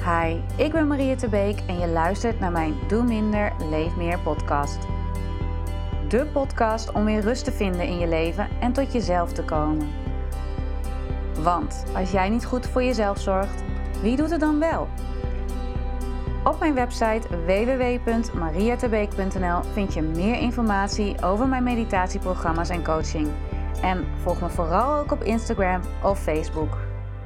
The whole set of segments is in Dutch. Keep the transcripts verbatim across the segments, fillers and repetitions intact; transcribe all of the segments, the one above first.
Hi, ik ben Maria Te Beek en je luistert naar mijn Doe Minder, Leef Meer podcast. De podcast om weer rust te vinden in je leven en tot jezelf te komen. Want als jij niet goed voor jezelf zorgt, wie doet het dan wel? Op mijn website w w w punt maria te beek punt n l vind je meer informatie over mijn meditatieprogramma's en coaching. En volg me vooral ook op Instagram of Facebook.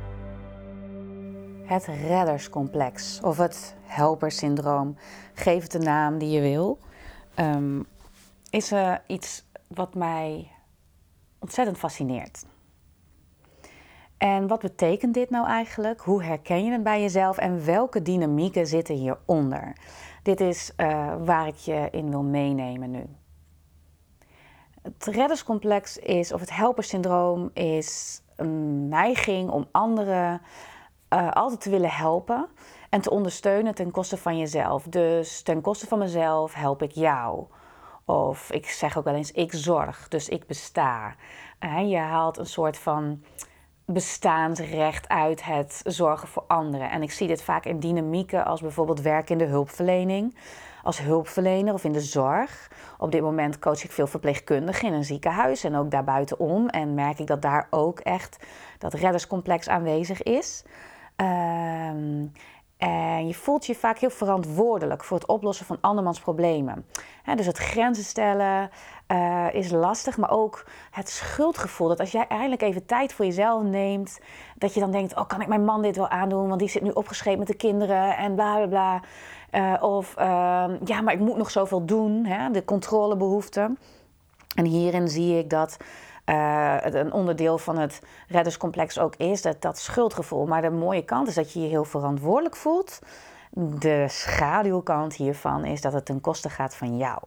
Het redderscomplex of het helpersyndroom, geef het de naam die je wil, um, is uh, iets wat mij ontzettend fascineert. En wat betekent dit nou eigenlijk? Hoe herken je het bij jezelf en welke dynamieken zitten hieronder? Dit is uh, waar ik je in wil meenemen nu. Het redderscomplex is, of het helpersyndroom is een neiging om anderen uh, altijd te willen helpen en te ondersteunen ten koste van jezelf. Dus ten koste van mezelf help ik jou. Of ik zeg ook wel eens, ik zorg, dus ik besta. Uh, je haalt een soort van bestaansrecht uit het zorgen voor anderen. En ik zie dit vaak in dynamieken als bijvoorbeeld werk in de hulpverlening. Als hulpverlener of in de zorg. Op dit moment coach ik veel verpleegkundigen in een ziekenhuis en ook daarbuitenom. En merk ik dat daar ook echt dat redderscomplex aanwezig is. Um, En je voelt je vaak heel verantwoordelijk voor het oplossen van andermans problemen. He, dus het grenzen stellen uh, is lastig, maar ook het schuldgevoel. Dat als jij eindelijk even tijd voor jezelf neemt, dat je dan denkt, oh, kan ik mijn man dit wel aandoen? Want die zit nu opgeschreven met de kinderen en bla bla bla. Uh, of uh, ja, maar ik moet nog zoveel doen, hè? De controlebehoefte. En hierin zie ik dat Uh, het een onderdeel van het redderscomplex ook is, dat, dat schuldgevoel. Maar de mooie kant is dat je je heel verantwoordelijk voelt. De schaduwkant hiervan is dat het ten koste gaat van jou.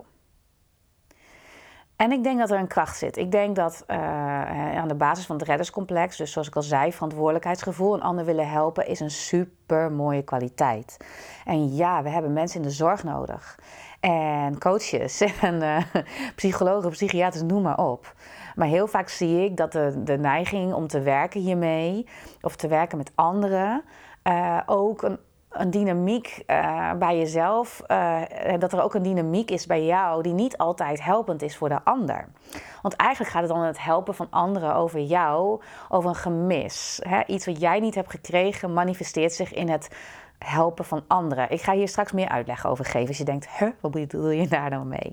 En ik denk dat er een kracht zit. Ik denk dat uh, aan de basis van het redderscomplex, dus zoals ik al zei, verantwoordelijkheidsgevoel, een ander willen helpen, is een super mooie kwaliteit. En ja, we hebben mensen in de zorg nodig. En coaches en uh, psychologen, psychiaters, noem maar op. Maar heel vaak zie ik dat de, de neiging om te werken hiermee, of te werken met anderen, uh, ook een, een dynamiek uh, bij jezelf, uh, dat er ook een dynamiek is bij jou die niet altijd helpend is voor de ander. Want eigenlijk gaat het dan het helpen van anderen over jou, over een gemis. Hè? Iets wat jij niet hebt gekregen manifesteert zich in het helpen van anderen. Ik ga hier straks meer uitleg over geven als je denkt, huh, wat bedoel je daar nou mee?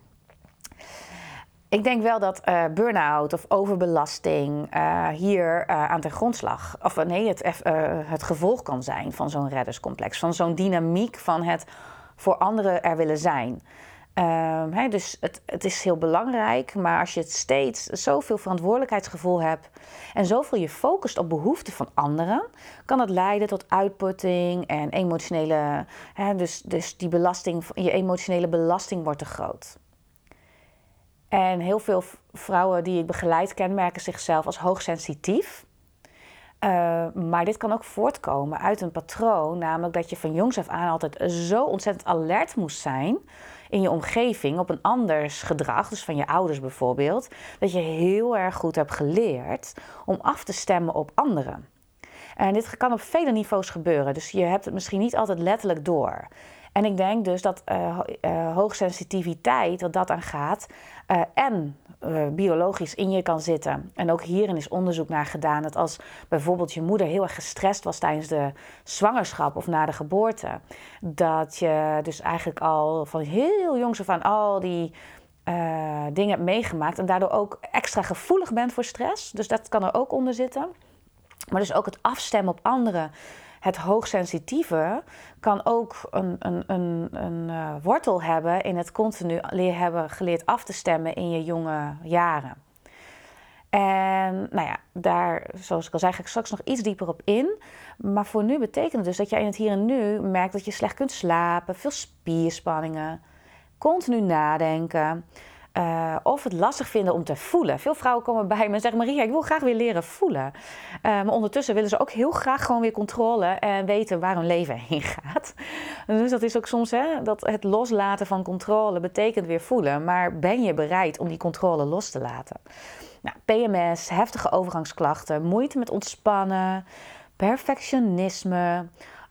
Ik denk wel dat uh, burn-out of overbelasting uh, hier uh, aan ten grondslag, of nee, het, uh, het gevolg kan zijn van zo'n redderscomplex, van zo'n dynamiek van het voor anderen er willen zijn. Uh, he, dus het, het is heel belangrijk, maar als je het steeds zoveel verantwoordelijkheidsgevoel hebt en zoveel je focust op behoeften van anderen, kan het leiden tot uitputting en emotionele, he, dus, dus die belasting, je emotionele belasting wordt te groot. En heel veel vrouwen die ik begeleid kenmerken zichzelf als hoogsensitief. Uh, maar dit kan ook voortkomen uit een patroon, namelijk dat je van jongs af aan altijd zo ontzettend alert moest zijn in je omgeving op een anders gedrag, dus van je ouders bijvoorbeeld, dat je heel erg goed hebt geleerd om af te stemmen op anderen. En dit kan op vele niveaus gebeuren, dus je hebt het misschien niet altijd letterlijk door. En ik denk dus dat uh, uh, hoogsensitiviteit, wat dat aan gaat, uh, en uh, biologisch in je kan zitten. En ook hierin is onderzoek naar gedaan dat als bijvoorbeeld je moeder heel erg gestrest was tijdens de zwangerschap of na de geboorte, dat je dus eigenlijk al van heel jongs af aan al die uh, dingen hebt meegemaakt en daardoor ook extra gevoelig bent voor stress. Dus dat kan er ook onder zitten. Maar dus ook het afstemmen op anderen. Het hoogsensitieve kan ook een, een, een, een uh, wortel hebben in het continu leer hebben geleerd af te stemmen in je jonge jaren. En nou ja, daar, zoals ik al zei, ga ik straks nog iets dieper op in. Maar voor nu betekent het dus dat jij in het hier en nu merkt dat je slecht kunt slapen, veel spierspanningen, continu nadenken. Uh, of het lastig vinden om te voelen. Veel vrouwen komen bij me en zeggen, Maria, ik wil graag weer leren voelen. Uh, maar ondertussen willen ze ook heel graag gewoon weer controle en weten waar hun leven heen gaat. Dus dat is ook soms, hè, dat het loslaten van controle betekent weer voelen. Maar ben je bereid om die controle los te laten? Nou, P M S, heftige overgangsklachten, moeite met ontspannen, perfectionisme,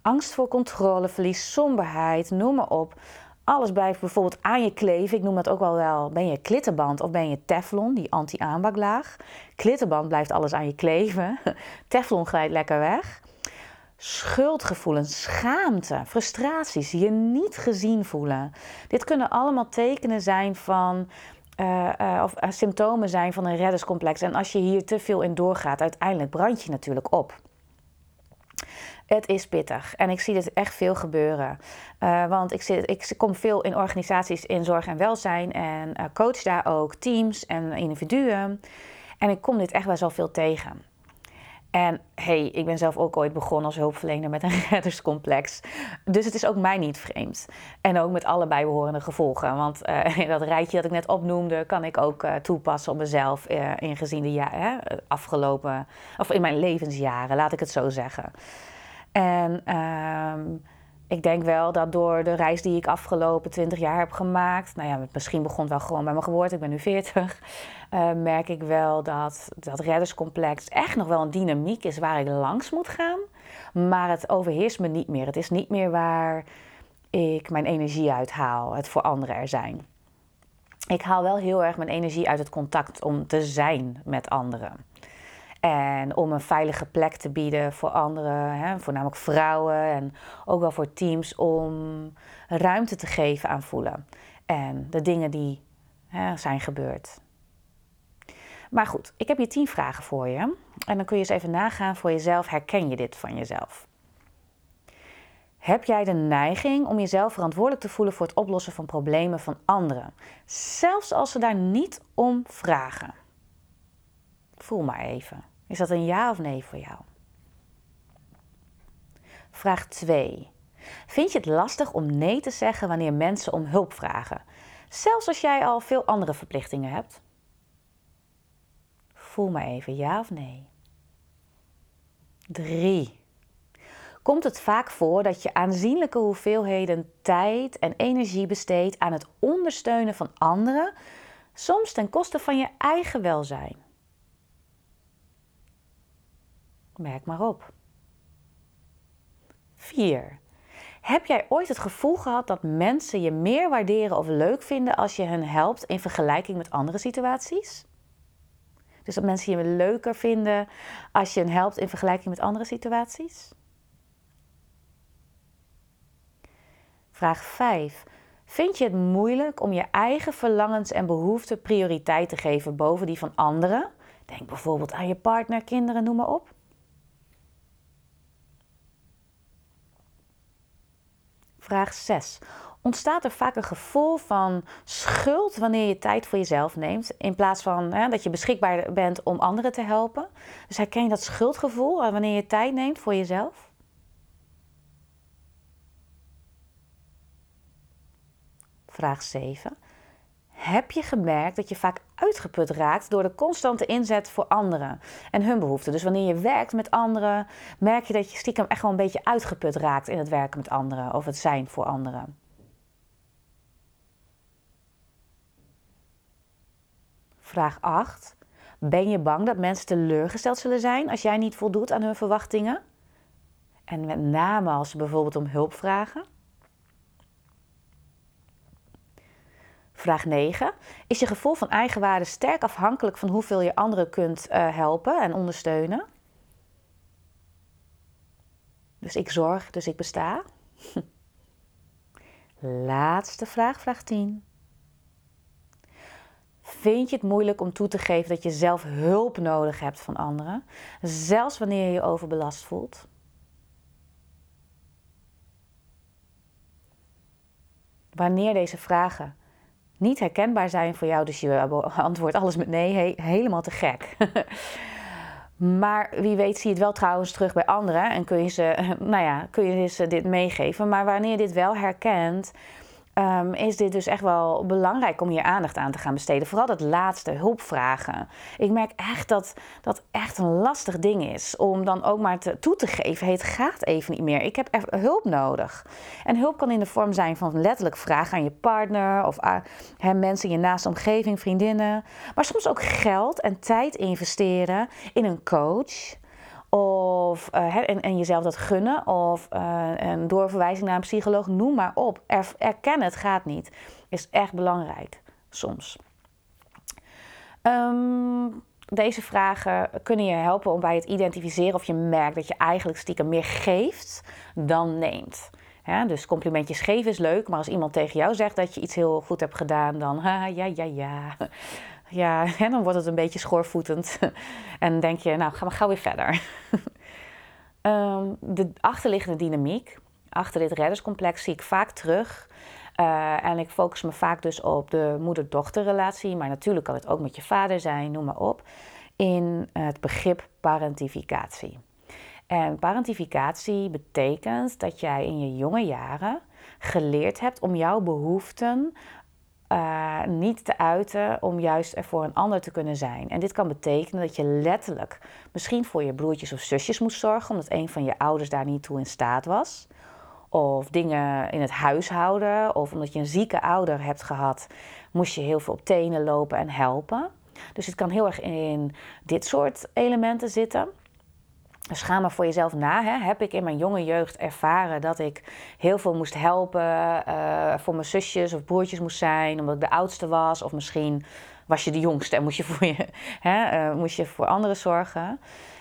angst voor controleverlies, somberheid, noem maar op. Alles blijft bijvoorbeeld aan je kleven. Ik noem dat ook wel wel, ben je klittenband of ben je teflon, die anti-aanbaklaag. Klittenband blijft alles aan je kleven. Teflon glijdt lekker weg. Schuldgevoelens, schaamte, frustraties, je niet gezien voelen. Dit kunnen allemaal tekenen zijn van, uh, uh, of uh, symptomen zijn van een redderscomplex. En als je hier te veel in doorgaat, uiteindelijk brand je natuurlijk op. Het is pittig en ik zie dit echt veel gebeuren. Uh, want ik, zit, ik kom veel in organisaties in zorg en welzijn en uh, coach daar ook teams en individuen. En ik kom dit echt best wel veel tegen. En hey, ik ben zelf ook ooit begonnen als hulpverlener met een redderscomplex. Dus het is ook mij niet vreemd. En ook met alle bijbehorende gevolgen. Want uh, dat rijtje dat ik net opnoemde, kan ik ook uh, toepassen op mezelf uh, in gezien de ja, uh, afgelopen, of in mijn levensjaren, laat ik het zo zeggen. En uh, ik denk wel dat door de reis die ik afgelopen twintig jaar heb gemaakt, nou ja, misschien begon het wel gewoon bij mijn geboorte, ik ben nu veertig, uh, merk ik wel dat dat redderscomplex echt nog wel een dynamiek is waar ik langs moet gaan. Maar het overheerst me niet meer. Het is niet meer waar ik mijn energie uit haal, het voor anderen er zijn. Ik haal wel heel erg mijn energie uit het contact om te zijn met anderen. En om een veilige plek te bieden voor anderen, hè, voornamelijk vrouwen en ook wel voor teams, om ruimte te geven aan voelen. En de dingen die hè, zijn gebeurd. Maar goed, ik heb hier tien vragen voor je. En dan kun je eens even nagaan voor jezelf, herken je dit van jezelf? Heb jij de neiging om jezelf verantwoordelijk te voelen voor het oplossen van problemen van anderen? Zelfs als ze daar niet om vragen. Voel maar even. Is dat een ja of nee voor jou? Vraag twee. Vind je het lastig om nee te zeggen wanneer mensen om hulp vragen? Zelfs als jij al veel andere verplichtingen hebt? Voel maar even ja of nee. drie. Komt het vaak voor dat je aanzienlijke hoeveelheden tijd en energie besteedt aan het ondersteunen van anderen, soms ten koste van je eigen welzijn? Merk maar op. vier. Heb jij ooit het gevoel gehad dat mensen je meer waarderen of leuk vinden als je hen helpt in vergelijking met andere situaties? Dus dat mensen je leuker vinden als je hen helpt in vergelijking met andere situaties? Vraag vijf. Vind je het moeilijk om je eigen verlangens en behoeften prioriteit te geven boven die van anderen? Denk bijvoorbeeld aan je partner, kinderen, noem maar op. Vraag zes. Ontstaat er vaak een gevoel van schuld wanneer je tijd voor jezelf neemt, in plaats van hè, dat je beschikbaar bent om anderen te helpen? Dus herken je dat schuldgevoel wanneer je tijd neemt voor jezelf? Vraag zeven. Heb je gemerkt dat je vaak uitgeput raakt door de constante inzet voor anderen en hun behoeften? Dus wanneer je werkt met anderen, merk je dat je stiekem echt wel een beetje uitgeput raakt in het werken met anderen of het zijn voor anderen. Vraag acht. Ben je bang dat mensen teleurgesteld zullen zijn als jij niet voldoet aan hun verwachtingen? En met name als ze bijvoorbeeld om hulp vragen? Vraag negen. Is je gevoel van eigenwaarde sterk afhankelijk van hoeveel je anderen kunt uh, helpen en ondersteunen? Dus ik zorg, dus ik besta. Laatste vraag, vraag tien. Vind je het moeilijk om toe te geven dat je zelf hulp nodig hebt van anderen, zelfs wanneer je je overbelast voelt? Wanneer deze vragen niet herkenbaar zijn voor jou, dus je antwoordt alles met nee, he, helemaal te gek. Maar wie weet zie je het wel trouwens terug bij anderen en kun je ze, nou ja, kun je ze dit meegeven. Maar wanneer je dit wel herkent, um, is dit dus echt wel belangrijk om hier aandacht aan te gaan besteden. Vooral dat laatste, hulpvragen. Ik merk echt dat dat echt een lastig ding is om dan ook maar te, toe te geven. Hey, het gaat even niet meer. Ik heb echt hulp nodig. En hulp kan in de vorm zijn van letterlijk vragen aan je partner of aan he, mensen in je naaste omgeving, vriendinnen. Maar soms ook geld en tijd investeren in een coach Of, uh, hè, en, en jezelf dat gunnen. Of uh, een doorverwijzing naar een psycholoog. Noem maar op. Er, erken het gaat niet. Is echt belangrijk. Soms. Um, deze vragen kunnen je helpen om bij het identificeren of je merkt dat je eigenlijk stiekem meer geeft dan neemt. Ja, dus complimentjes geven is leuk, maar als iemand tegen jou zegt dat je iets heel goed hebt gedaan, dan ha, ja, ja, ja. Ja, en dan wordt het een beetje schoorvoetend. En denk je, nou, ga maar gauw weer verder. um, de achterliggende dynamiek, achter dit redderscomplex, zie ik vaak terug. Uh, en ik focus me vaak dus op de moeder-dochterrelatie, maar natuurlijk kan het ook met je vader zijn, noem maar op, in het begrip parentificatie. En parentificatie betekent dat jij in je jonge jaren geleerd hebt om jouw behoeften uh, niet te uiten, om juist er voor een ander te kunnen zijn. En dit kan betekenen dat je letterlijk misschien voor je broertjes of zusjes moest zorgen, omdat een van je ouders daar niet toe in staat was. Of dingen in het huishouden, of omdat je een zieke ouder hebt gehad, moest je heel veel op tenen lopen en helpen. Dus het kan heel erg in dit soort elementen zitten. Dus ga maar voor jezelf na. Hè. Heb ik in mijn jonge jeugd ervaren dat ik heel veel moest helpen, uh, voor mijn zusjes of broertjes moest zijn, omdat ik de oudste was. Of misschien was je de jongste en moest je voor, je, hè, uh, moest je voor anderen zorgen.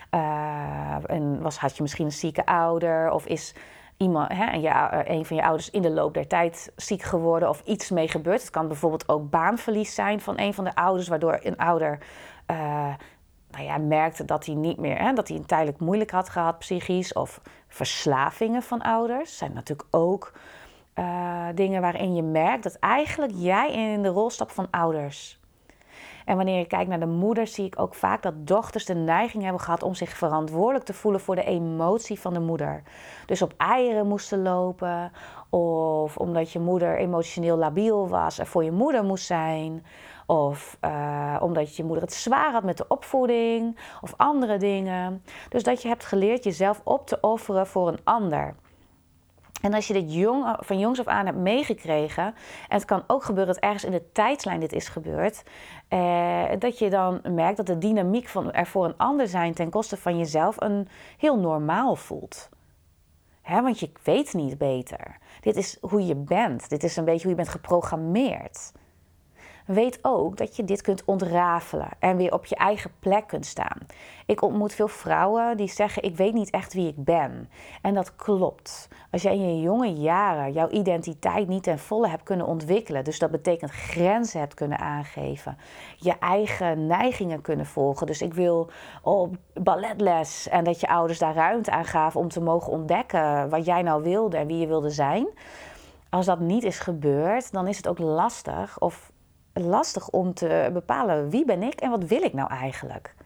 Uh, en was, had je misschien een zieke ouder of is iemand, hè, en je, een van je ouders in de loop der tijd ziek geworden of iets mee gebeurd. Het kan bijvoorbeeld ook baanverlies zijn van een van de ouders, waardoor een ouder uh, nou ja, merkte dat hij niet meer, hè, dat hij een tijdelijk moeilijk had gehad psychisch. Of verslavingen van ouders zijn natuurlijk ook uh, dingen waarin je merkt dat eigenlijk jij in de rol stapt van ouders. En wanneer je kijkt naar de moeder, zie ik ook vaak dat dochters de neiging hebben gehad om zich verantwoordelijk te voelen voor de emotie van de moeder. Dus op eieren moesten lopen, of omdat je moeder emotioneel labiel was en voor je moeder moest zijn. Of uh, omdat je moeder het zwaar had met de opvoeding, of andere dingen. Dus dat je hebt geleerd jezelf op te offeren voor een ander. En als je dit jong, van jongs af aan hebt meegekregen, en het kan ook gebeuren dat ergens in de tijdslijn dit is gebeurd, eh, dat je dan merkt dat de dynamiek van er voor een ander zijn ten koste van jezelf een heel normaal voelt. Hè, want je weet niet beter. Dit is hoe je bent. Dit is een beetje hoe je bent geprogrammeerd. Weet ook dat je dit kunt ontrafelen en weer op je eigen plek kunt staan. Ik ontmoet veel vrouwen die zeggen, ik weet niet echt wie ik ben. En dat klopt. Als jij in je jonge jaren jouw identiteit niet ten volle hebt kunnen ontwikkelen, dus dat betekent grenzen hebt kunnen aangeven, je eigen neigingen kunnen volgen. Dus ik wil op balletles en dat je ouders daar ruimte aan gaven om te mogen ontdekken wat jij nou wilde en wie je wilde zijn. Als dat niet is gebeurd, dan is het ook lastig of lastig om te bepalen wie ben ik en wat wil ik nou eigenlijk.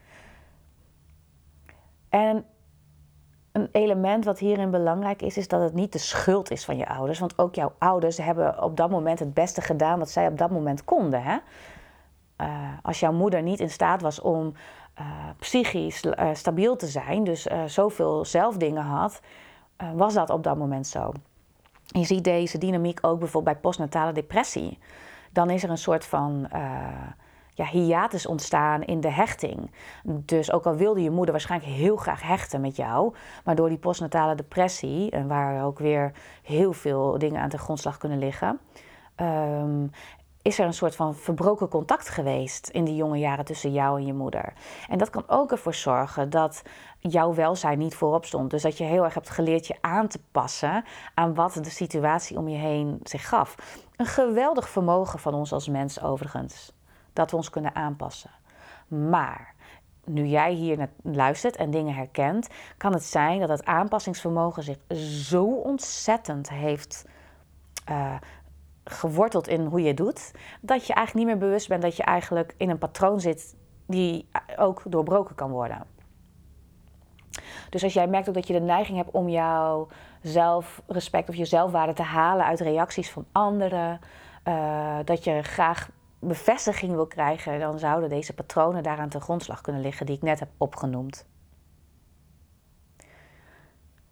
En een element wat hierin belangrijk is, is dat het niet de schuld is van je ouders. Want ook jouw ouders hebben op dat moment het beste gedaan wat zij op dat moment konden. Hè? Uh, als jouw moeder niet in staat was om uh, psychisch uh, stabiel te zijn, dus uh, zoveel zelfdingen had, uh, was dat op dat moment zo. Je ziet deze dynamiek ook bijvoorbeeld bij postnatale depressie. Dan is er een soort van uh, ja, hiatus ontstaan in de hechting. Dus ook al wilde je moeder waarschijnlijk heel graag hechten met jou, maar door die postnatale depressie, en waar ook weer heel veel dingen aan ten grondslag kunnen liggen, um, is er een soort van verbroken contact geweest in die jonge jaren tussen jou en je moeder. En dat kan ook ervoor zorgen dat jouw welzijn niet voorop stond. Dus dat je heel erg hebt geleerd je aan te passen aan wat de situatie om je heen zich gaf. Een geweldig vermogen van ons als mens overigens, dat we ons kunnen aanpassen. Maar nu jij hier naar luistert en dingen herkent, kan het zijn dat het aanpassingsvermogen zich zo ontzettend heeft uh, geworteld in hoe je doet, dat je eigenlijk niet meer bewust bent dat je eigenlijk in een patroon zit die ook doorbroken kan worden. Dus als jij merkt ook dat je de neiging hebt om jouw zelfrespect of je zelfwaarde te halen uit reacties van anderen, uh, dat je graag bevestiging wil krijgen, dan zouden deze patronen daaraan ten grondslag kunnen liggen die ik net heb opgenoemd.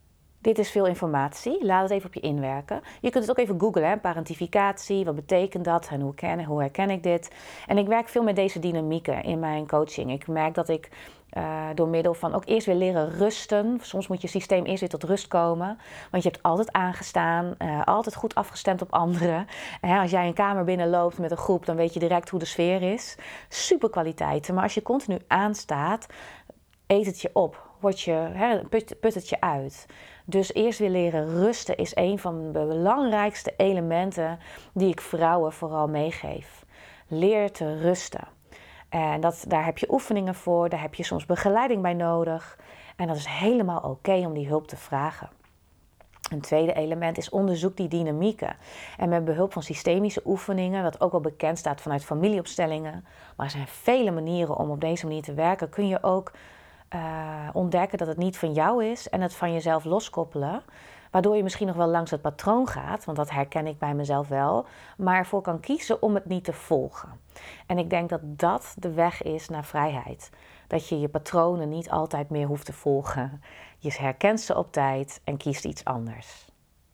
dit is veel informatie. Laat het even op je inwerken. Je kunt het ook even googlen, hè? Parentificatie, wat betekent dat en hoe, ken, hoe herken ik dit? En ik werk veel met deze dynamieken in mijn coaching. Ik merk dat ik uh, door middel van ook eerst weer leren rusten. Soms moet je systeem eerst weer tot rust komen. Want je hebt altijd aangestaan, uh, altijd goed afgestemd op anderen. En als jij een kamer binnenloopt met een groep, dan weet je direct hoe de sfeer is. Super kwaliteiten. Maar als je continu aanstaat, eet het je op. Word je, hè, put, put het je uit. Dus eerst weer leren rusten is een van de belangrijkste elementen die ik vrouwen vooral meegeef. Leer te rusten. En dat, daar heb je oefeningen voor, daar heb je soms begeleiding bij nodig. En dat is helemaal oké om die hulp te vragen. Een tweede element is onderzoek die dynamieken. En met behulp van systemische oefeningen, dat ook wel bekend staat vanuit familieopstellingen. Maar er zijn vele manieren om op deze manier te werken. Kun je ook uh, ontdekken dat het niet van jou is en het van jezelf loskoppelen. Waardoor je misschien nog wel langs het patroon gaat, want dat herken ik bij mezelf wel. Maar ervoor kan kiezen om het niet te volgen. En ik denk dat dat de weg is naar vrijheid. Dat je je patronen niet altijd meer hoeft te volgen. Je herkent ze op tijd en kiest iets anders.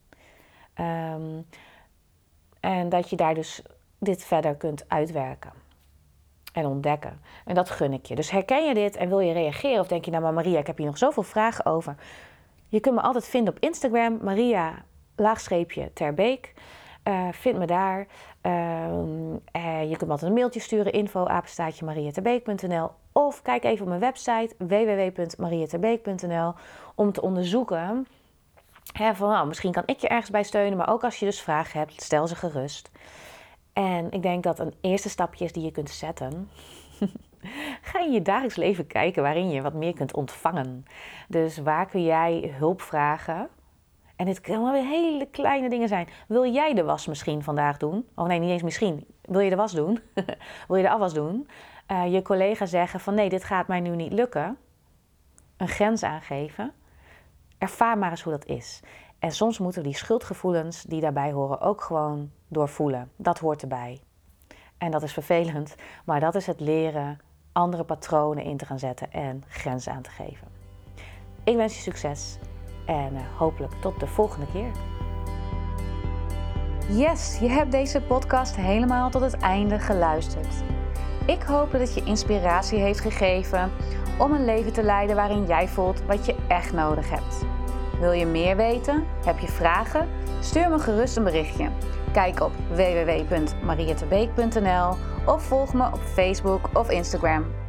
Um, en dat je daar dus dit verder kunt uitwerken. En ontdekken. En dat gun ik je. Dus herken je dit en wil je reageren? Of denk je, nou maar Maria, ik heb hier nog zoveel vragen over. Je kunt me altijd vinden op Instagram. Maria, laagstreepje, Terbeek. Uh, vind me daar. Uh, uh, je kunt me altijd een mailtje sturen. info apenstaartje mariaterbeek punt n l. Of kijk even op mijn website w w w punt mariaterbeek punt n l om te onderzoeken. Hè, van, nou, misschien kan ik je ergens bij steunen. Maar ook als je dus vragen hebt, stel ze gerust. En ik denk dat een eerste stapje is die je kunt zetten. Ga in je dagelijks leven kijken waarin je wat meer kunt ontvangen. Dus waar kun jij hulp vragen? En dit kunnen wel hele kleine dingen zijn. Wil jij de was misschien vandaag doen? Oh nee, niet eens misschien. Wil je de was doen? Wil je de afwas doen? Uh, je collega zeggen van nee, dit gaat mij nu niet lukken. Een grens aangeven. Ervaar maar eens hoe dat is. En soms moeten we die schuldgevoelens die daarbij horen ook gewoon doorvoelen. Dat hoort erbij. En dat is vervelend, maar dat is het leren andere patronen in te gaan zetten en grenzen aan te geven. Ik wens je succes en uh, hopelijk tot de volgende keer. Yes, je hebt deze podcast helemaal tot het einde geluisterd. Ik hoop dat het je inspiratie heeft gegeven om een leven te leiden waarin jij voelt wat je echt nodig hebt. Wil je meer weten? Heb je vragen? Stuur me gerust een berichtje. Kijk op w w w punt mariaterbeek punt n l of volg me op Facebook of Instagram.